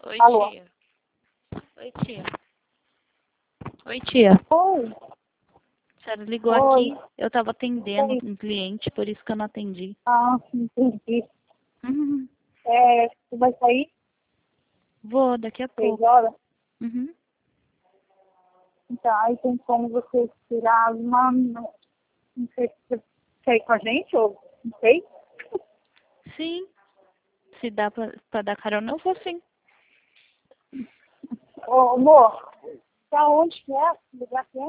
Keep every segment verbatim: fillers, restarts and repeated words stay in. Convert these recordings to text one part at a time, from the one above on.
Oi, Alô? tia. Oi, tia. Oi, tia. Oi. A senhora ligou Oi. aqui, eu tava atendendo Oi. um cliente, por isso que eu não atendi. Ah, entendi. Uhum. É, você vai sair Vou, daqui a seis pouco. horas? Uhum. Então, aí tem como você tirar uma... Não sei se você quer ir com a gente ou... Não sei. Sim. Se dá pra, pra dar carona, eu vou sim. Ô, amor, pra onde que é? Que lugar que é?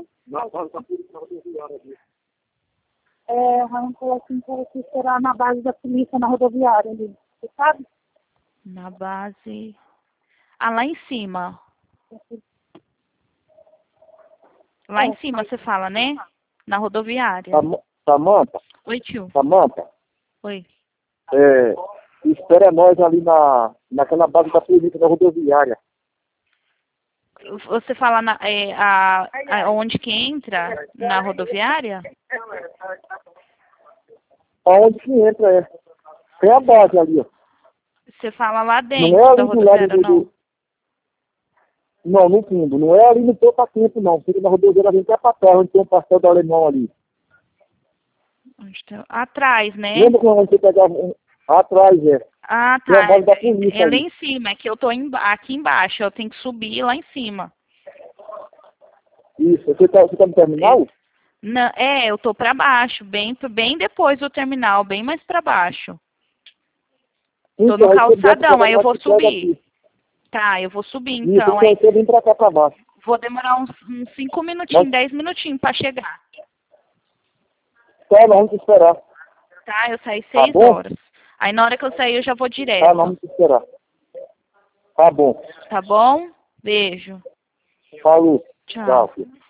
É, vamos falar assim, que será na base da polícia, na rodoviária ali. Você sabe? Na base... Ah, lá em cima. Lá em É, cima você fala, né? Na rodoviária. Sam- Samanta, Oi, tio. Samanta, Oi. é, espera nós ali na, naquela base da polícia da rodoviária. Você fala na, é, a, a, onde que entra? Na rodoviária? Aonde que entra, é. Tem a base ali, ó. Você fala lá Não é dentro da ali do lado rodoviária, do... não? do- Não, no fundo. Não é ali no Topa Quinto, não. Fica na rodoviária, vem cá pra terra, onde tem um pastel do alemão ali. Onde tá? Atrás, né? Lembra quando você pegava um... Atrás, é. Ah, Tem a tá. base da É, polícia é lá ali. em cima. É que eu tô em, aqui embaixo. Eu tenho que subir lá em cima. Isso. Você tá, você tá no terminal? Não, é, eu tô pra baixo. Bem, bem depois do terminal. Bem mais pra baixo. Tô Então, no aí você desce, calçadão. pega Aí eu nós vou que pega subir. aqui. Tá, eu vou subir Isso, então. então Aí você vem pra cá pra baixo. vou demorar uns, uns cinco minutinhos, Nós... dez minutinhos pra chegar. Tá, nós vamos te esperar. Tá? Eu saí Tá seis bom? horas. Aí na hora que eu sair eu já vou Tá, direto. nós vamos te esperar. Tá bom. Tá bom? Beijo. Falou. Tchau. Tchau, filho.